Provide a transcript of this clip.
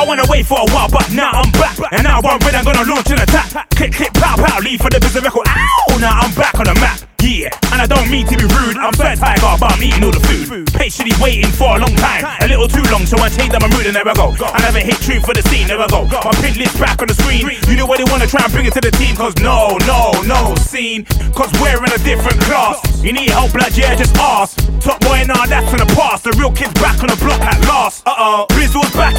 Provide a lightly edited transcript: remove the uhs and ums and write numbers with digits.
went away for a while, but now I'm back. And now I'm ready, I'm gonna launch an attack. Click, click, pow, pow, leave for the business record. Ow! Now I'm back on the map. Yeah, and I don't mean to be rude. I'm fat tiger, but I'm eating all the food. Patiently waiting for a long time, a little too long, so I changed up my mood and there I go. I never hit tune for the scene, there I go. My pin list back on the screen. You know what they wanna try and bring it to the team, cause no scene. Cause we're in a different class. You need help, blood, yeah, just ask. Top boy, nah, that's in the past. The real kid's back on the block at last. Blizzard's back.